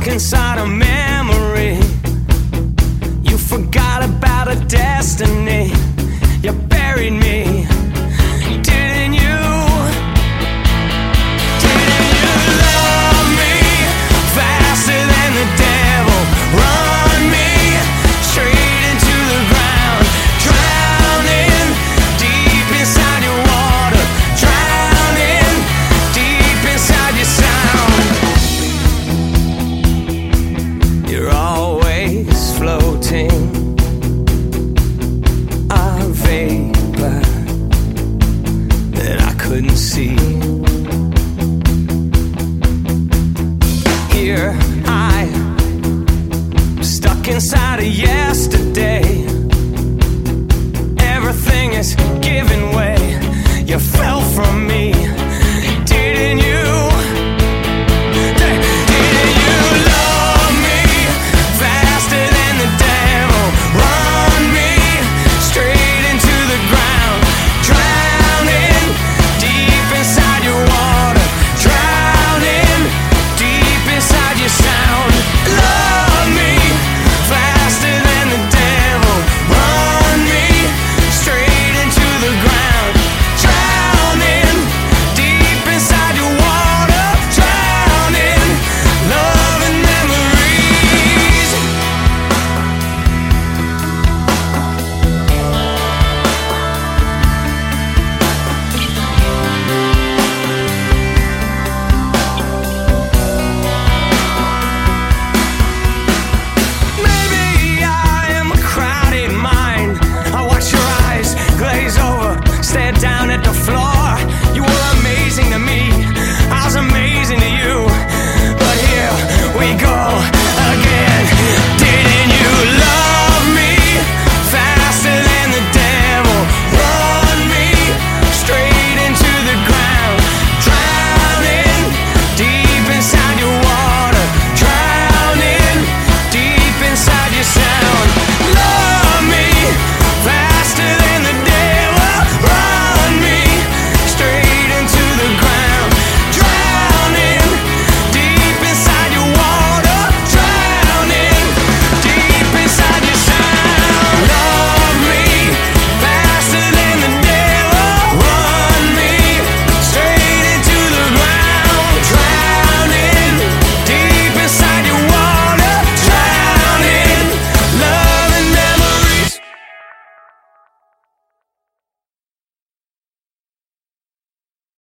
stuck inside a memory. You forgot about a destiny. You buried me, didn't you? Didn't you love me faster than the devil? Run me straight into the ground, drowning deep inside your water, drowning deep inside your sound. You're always floating, a vapor that I couldn't see. Here I, stuck inside of yesterday. Everything is giving way. You fell from me.